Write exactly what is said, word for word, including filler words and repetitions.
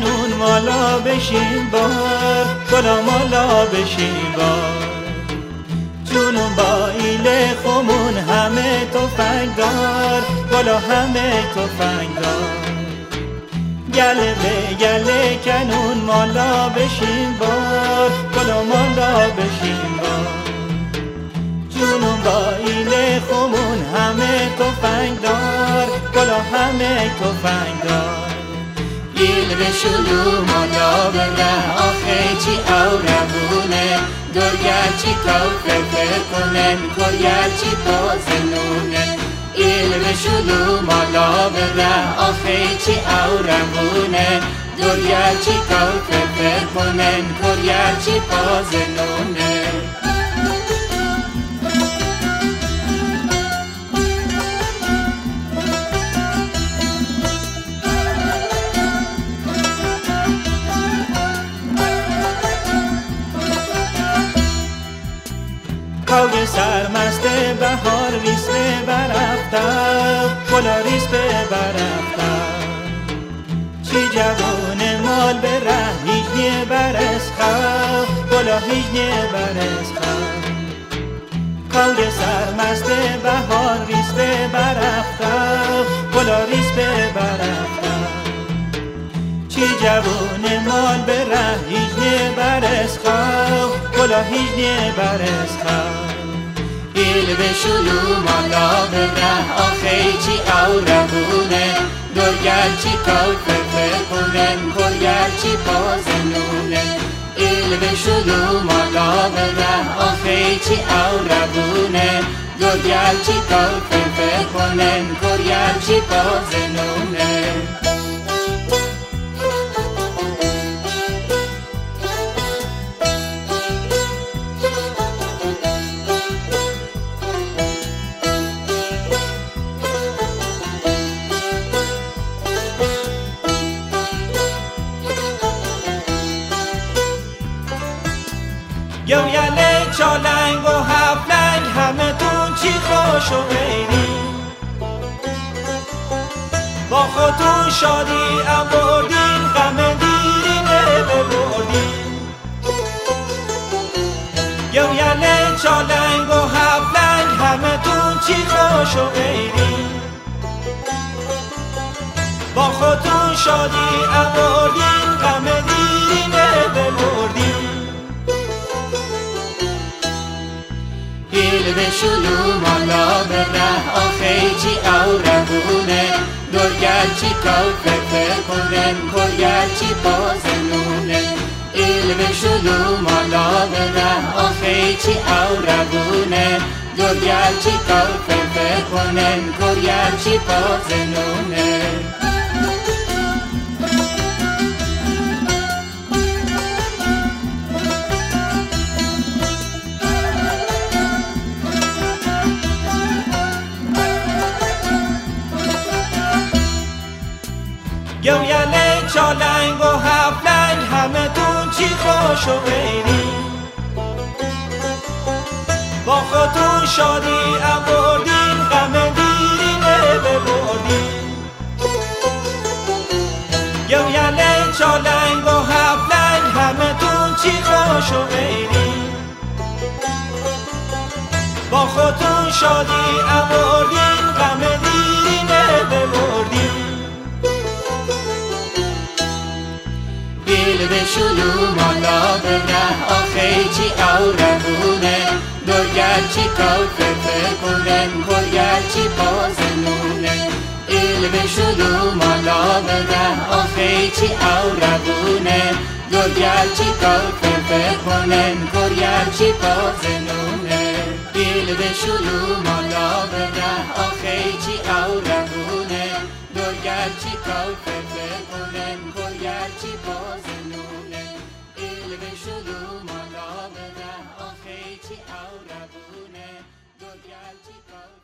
کنون مالا بشین بار، گلا مالا بشین بار. جنون با ایله خمون همه تفنگ دار، گلا همه تفنگ دار. گله به گله کنون مالا بشین بار، گلا مالا بشین بار. جنون با ایله خمون همه تفنگ دار، گلا همه تفنگ دار. گیل به شلو مالا بره آخه چی اورمونه، درگر چی توفه کنن کرگر چی پازنونه. گیل به شلو مالا بره آخه چی اورمونه، درگر چی توفه کنن کرگر چی پازنونه. کوی سرمست بهار ریس به برفتم، گلا ریس به برفتم. چی جوان مال به ره هیچنی برس خواه، گلا هیچنی برس خواه. کوی سرمست بهار ریس به برفتم، گلا ریس به برفتم. چی جوان مال به ره هیچنی برس خواه، گلا هیچنی برس خواه. گیل به شلو مالا بره آخه چی اورمونه، درگر چی توفه کنن کرگر چی پازنونه. گیل به شلو مالا بره آخه چی اورمونه، درگر چی توفه کنن کرگر چی پازنونه. گویله چالنگ و هفلنگ همه تون چی خوش و غیری، با خودتون شادی ام بردین غم دیرینه ببردین. گویله چالنگ و هفلنگ همه تون چی خوش و غیری، با خودتون شادی ام بردین غم دیرینه ببردین. گیل به شلو مالا بره آخه چی اورمونه، درگر چی توفه کنن کرگر چی پازنونه. گیل به شلو مالا بره آخه چی اورمونه، درگر چی توفه کنن کرگر چی پازنونه. گویله چالنگ و هفلنگ همه تون چی خوش و غیری، با خودتون شادی ام بردین غم دیرینه ببردین. گویله چالنگ و هفلنگ همه تون چی خوش و غیری، با خودتون شادی ام بردین غم دیرینه ببردین. گیل به شلو مالا بره آخه چی اورمونه، درگر چی توفه کنن کرگر چی پازنونه. گیل به شلو مالا بره آخه چی اورمونه، درگر چی توفه کنن کرگر چی پازنونه. گیل به شلو مالا بره آخه چی اورمونه، درگر چی توفه کنن کرگر چی پازنونه. گیل به شلو مالا بره آخه چی اورمونه، درگر چی